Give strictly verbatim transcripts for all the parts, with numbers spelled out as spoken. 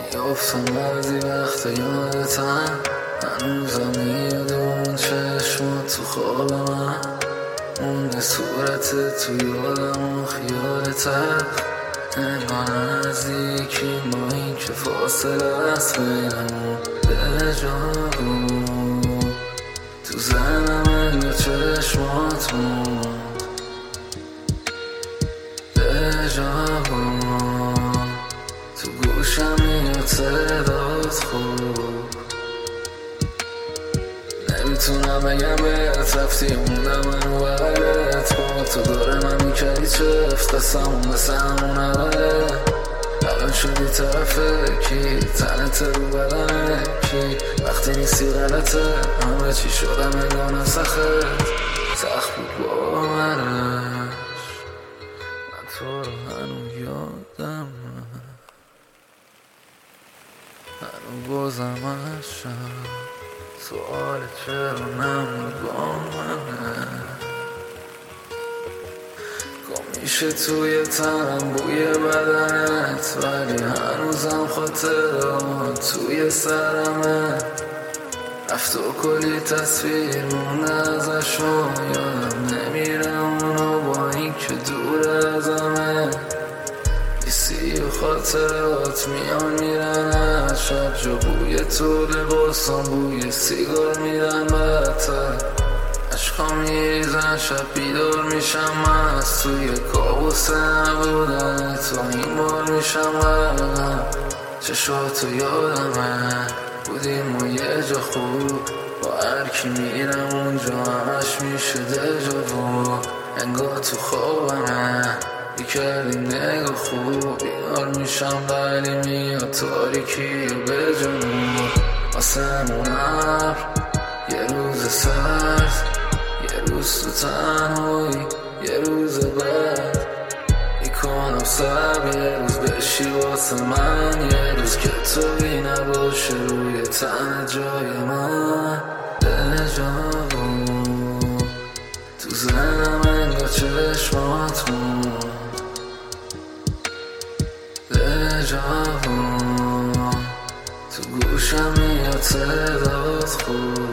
میافتم بعضی وقت یادتم، هنوزم میاد اون چشمات تو خواب من، مونده صورتت تو یادم و خیالتت، انگار نزدیکی با این که فاصله است بینمون. دژاوو تو ذهنم انگار چشماتون، دژاوو تو گوشم میاد صدات خوب، نمیتونم بگم بهت رفتی موندم منو بغلت، با تو داره من میکردی چفت قسمون مثل همون اوله، الان شدی طرف کی تنت رو بدنه کی، وقتی نیستی غلطه همه چی شدم انگار سخت سخت بود باورش، من تو رو هنو یادم، هنو بازمشم، سوال چرا نمود با منه، گم میشه توی تنم بوی بدنت، ولی هنوزم خاطرات توی سرمه، رفت و کلی تصویر مونده ازشون، یادم نمیره اونو با این که دور ازمه، نیستی و خاطرات میان میرن شب جا بوی تو لباسم، بوی سیگار میرن بدتر، عشقا میریزن شب بیدار میشم من، از توی کابوس نبودن تو این بار میشم غرقم، چشاتو یادمه بودیم و یه جا خوب، با هرکی میرم اونجا همش میشه دژاوو، انگار تو خوابمه بیکردی نگاه خوب، بیدار میشم ولی میاد تاریکی و به جنوب، آسمون ابر یه روز سرد، یه روز تو تنهایی، یه روز بعد میکنم سب، یه روز بشی واسه من، یه روز که توی نباشه روی تن جای من، دژاوو تو ذهنم انگار چشماتون، دژاوو تو گوشم میاد صدات خوب،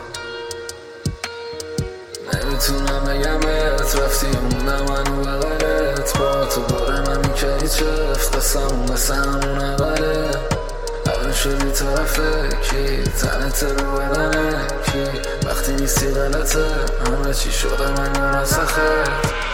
نمیتونم بگم بهت رفتی موندم منو بغلت، با تو باره من میکردی چفت قسمون مثل همون اوله، الان شدی طرف کی تنت رو بدنه کی، وقتی نیستی غلطه همه چی شده من سخت